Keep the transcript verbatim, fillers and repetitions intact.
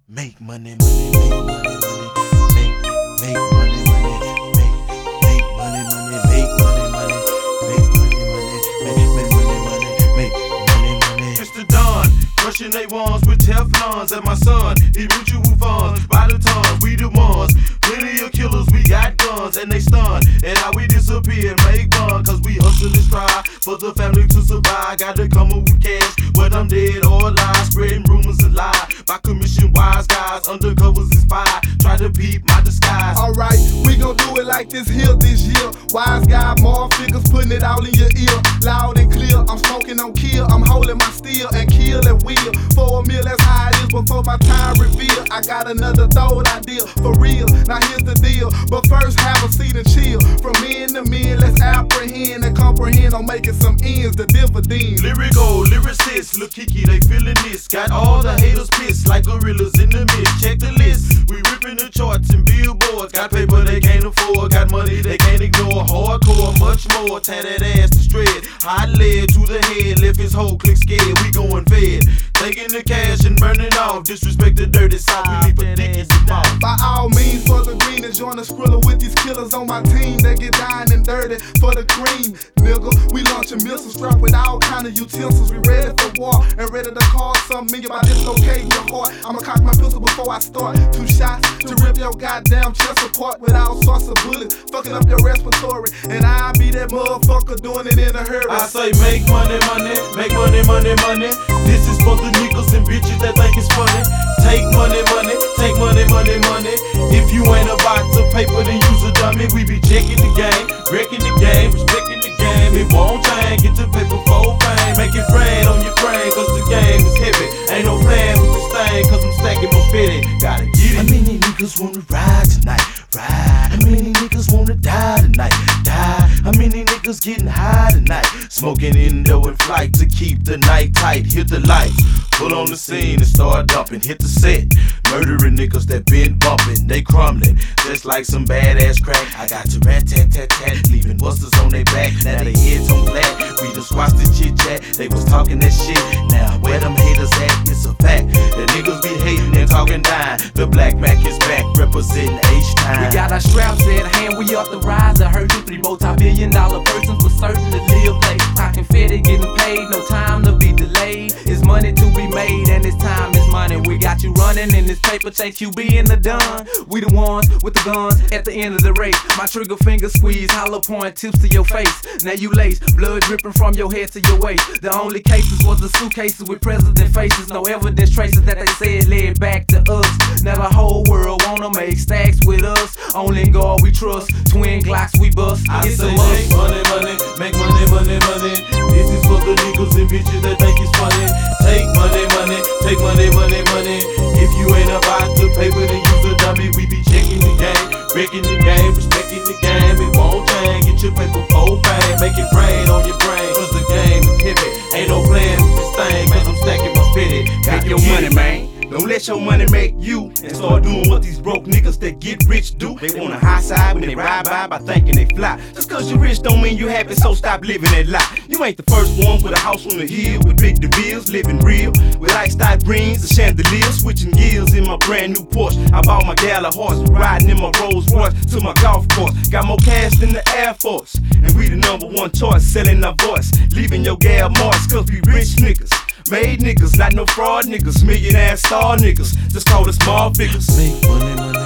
Make money, money, make money, money, make, make money, money, make, make money, money, make money, money, make money, money, make, make money, money, make money, money. Mister Don, crushing they ones with Teflons, and my son, he mutual funds by the tons. We the ones, plenty of killers, we got guns, and they stun. And how we disappear, make fun, cause we hustle and strive for the family to survive. Gotta come up with cash, whether I'm dead or alive, spreading rumors and lies. By commission wise guys, undercovers inspired, try to peep my disguise. Alright, we gon' do it like this here this year. Wise guy, more figures, putting it all in your ear. Loud and clear, I'm smoking on kill. I'm holding my steel and kill and wheel. For a meal, that's how it is before my time reveal. I got another thought idea, for real. Now here's the deal, but first have a seat and chill. From men to men, let's apprehend and comprehend on making some ends, the dividends. Lyrical, lyricists, look Kiki, they feeling this. Got all the haters pissed like gorillas in the mist. Check the list, we ripping the charts and billboards. Got paper they can't afford, got money they can't ignore. Hardcore, much more, tie that ass to shred. Hot lead to the head, left his whole clique scared. We going fed, taking the cash and burning off. Disrespect the dirty side, we leave a dick in the mouth. By all means, for the green and join the skrilla with these killers on my team. They get dying and dirty for the cream, nigga. We launching missiles strapped with all kind of utensils. We ready for war and ready to cause some million by dislocating your heart. I'ma cock my pistol before I start. Two shots to rip your goddamn chest apart with all sorts of bullets, fucking up your respiratory. And I be that motherfucker doing it in a hurry. I say make money, money, make money, money, money. This is for the niggas and bitches that think it's funny. Take money, money, take money, money, money. If you ain't about to paper, then use a dummy. We be checking the game, wrecking the game, respecting the game. It won't change, get the paper for fame. Make it rain on your brain, cause the game is heavy. Ain't no plan with this thing, cause I'm stacking my fitty. Gotta get it. How many niggas wanna ride tonight? Ride. How many niggas wanna die tonight? Die. How many niggas getting high tonight? Smoking indo in flight to keep the night tight. Hit the lights, pull on the scene and start dumping. Hit the set, murdering niggas that been bumping. They crumbling, just like some badass crack. I got to rat tat tat tat, leaving busters on their back. Now they heads on flat, we just watched the chit chat. They was talking that shit, now where them haters at? It's a fact, the niggas be hating and talking down. The Black Mac is back, representing H-Time. We got our straps at hand, we up the rise. I heard you three multi-billion dollar persons for certain to live late. Talking fitted, getting paid, no time to be delayed. It's money to be made and it's time is money. We got you running in this paper chase, you be in the done. We the ones with the guns at the end of the race. My trigger finger squeeze, hollow point tips to your face. Now you lace, blood dripping from your head to your waist. The only cases was the suitcases with president faces. No evidence traces that they said led back to us. Now the whole world wanna make stacks with us. Only in God we trust, twin Glocks we bust. I It's say a must. make money, money, make money, money, money. This is for the niggas and bitches that think it's funny. Take money, money, take money, money, money. If you ain't about to paper, then use a dummy. We be checking the game, wrecking the game, respecting the game. It won't change, get your paper for fame. Make it rain on your brain, cause the game is heavy. Ain't no plan with this thing, cause I'm stacking my fitted. Make your money, man. Don't let your money make you and start doing what these broke niggas that get rich do. They want a high side when they ride by by thinking they fly. Just cause you rich don't mean you happy, so stop living that lie. You ain't the first one with a house on the hill with big DeVilles, living real with iced-out greens and chandelier, switching gears in my brand new Porsche. I bought my gal a horse, riding in my Rolls Royce to my golf course. Got more cash than the Air Force, and we the number one choice, selling our voice, leaving your gal marks, cause we rich niggas. Made niggas, not no fraud niggas, millionaire star niggas, just call us small figures. Make money, money.